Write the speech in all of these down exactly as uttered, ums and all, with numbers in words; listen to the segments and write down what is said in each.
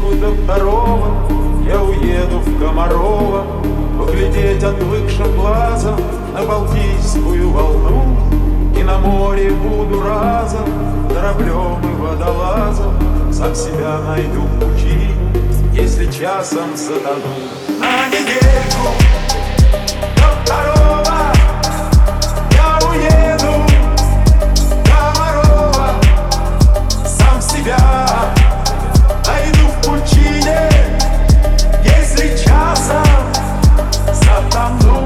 недельку до второго я уеду в Комарово, поглядеть отвыкшим глазом на Балтийскую волну. И на море буду разом кораблем и водолазом, сам себя найду в пучине, если часом затону. На недельку до второго я уеду в Комарово, сам себя найду в пучине, если часом затону.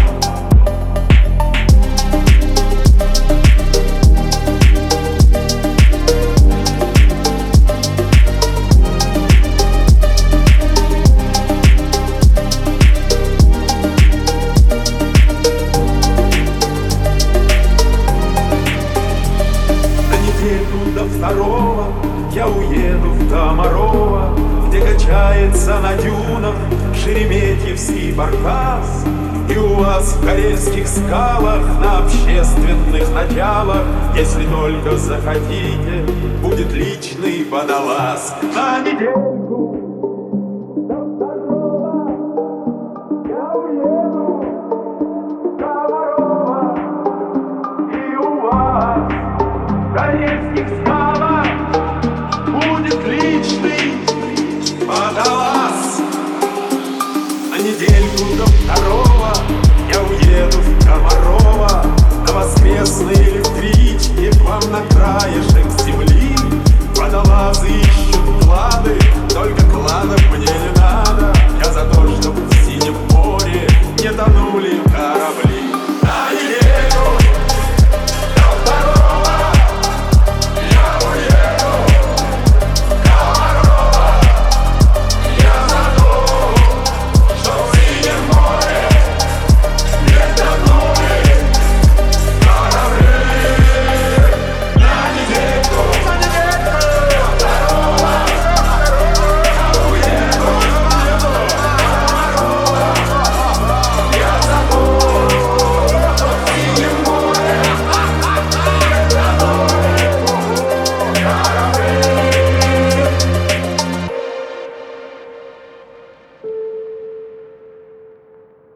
До второго я уеду в Комарово, где качается на дюнах шереметьевский баркас. И у вас в карельских скалах на общественных началах, если только захотите, будет личный водолаз. На недельку до второго я уеду в Комарово, и у вас в карельских скалах будет личный водолаз. На недельку до второго я уеду в Комарово на воскресной электричке к вам на краешек земли. Водолазы ищут клады, только кладов мне не надо. Я за то, чтобы в синем море не тонули корабли.